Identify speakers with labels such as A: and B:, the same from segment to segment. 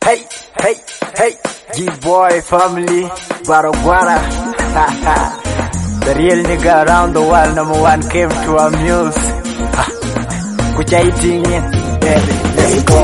A: hey, G-Boy family, Guara Guara. The real nigga around the world, number one came to amuse. Kuchaiting in, baby, let's go.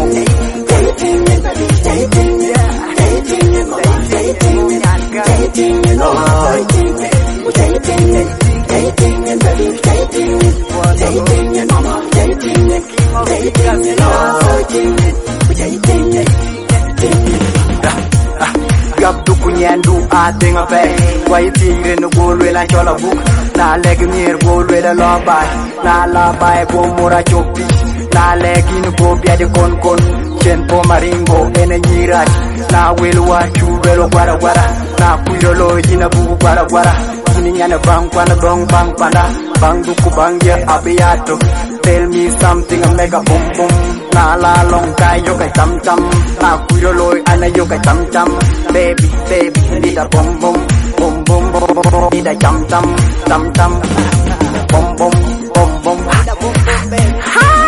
A: Gabdu kunyandu atenga pe Kwai tigre no golwe la chola buk Na legi mir golwe la labai Na labai go mura chopi Na legi no go biade kon kon Chen po maringo ene nyirach Na wilwa chubelo gwara gwara Na kuyolo jina bugu gwara gwara Kini nyane bang kwana dong bang panda Bang duku bang ya abiyato Tell me something a mega boom boom Na la long kai yo kai tam tam Na kuyolo ana yo kai tam tam Baby, baby, need a boom boom Boom boom boom, need a jam jam Jam jam Boom boom, boom boom Need a boom boom baby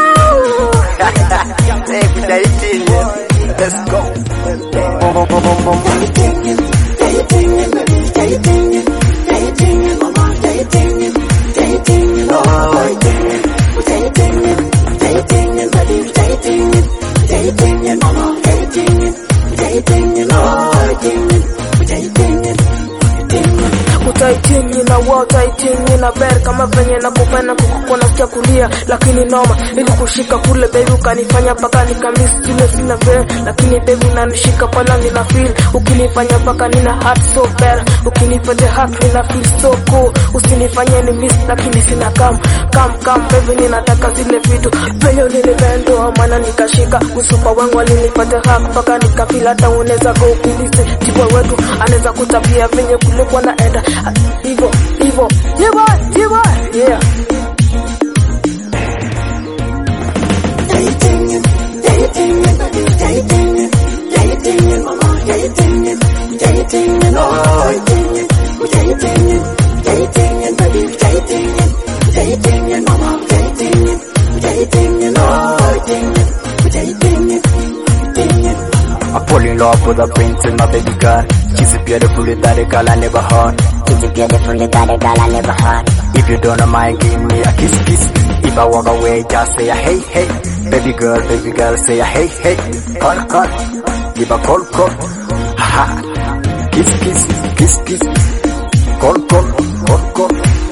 A: Baby, dating let's go Boom boom boom boom boom Dating, baby, dating Dating, mama, dating Dating, oh, dating Dating, baby, dating Dating, mama, dating Dating, oh, dating
B: Utaitingi na wataitingi na ber kama venye na kupena kukukona chakulia lakini noma ili kushika kule baby ukanifanya paka nikamisi zile sina ber lakini baby unanishika pala nina feel ukinifanya paka nina heart so bad ukinifanya heart nina feel so cool usinifanye ni miss lakini sina come baby ninataka zile vitu venye ulinipendo maana nikashika msupa wangu alinipata hack paka nikafeel hata unaweza go ukilise tipo wetu anaweza kutapia venye kule kwa naenda Evo, G-Boy, yeah.
A: Dating, mama, dating, oh, dating, baby, dating, mama, dating, oh, dating. I fall in love with a prince and my baby girl. She's a beautiful that a girl I never heard.
C: She's a beautiful that a girl I never heard.
A: If you don't mind, give me a kiss. If I walk away, just say a hey. Baby girl, say a hey. Call. Give a call. Ha. Kiss. Call.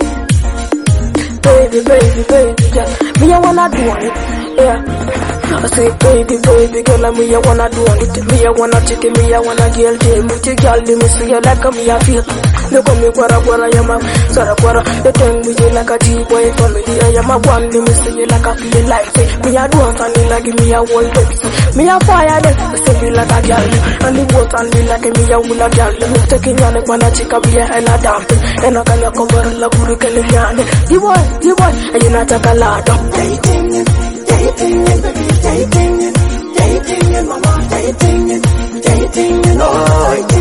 B: Baby, yeah. Me I wanna do it, yeah. I say baby girl, me I wanna do it. Me I wanna take it, me I wanna girl day. Me take girl, me see you like me I feel. Look at me, guara, yama, sara guara. You tell me you like a G-Boy family. I am a one, me see you like I feel like. Say me I do something like me I want baby. Me I fire them, I say me like a girl. And the water and me like me I will a girl. Me taking you like wanna chica be a hella dumping. And I can cover la guru can you G-Boy, and you not take a lot of
A: dating, baby, dating, mama, dating, oh,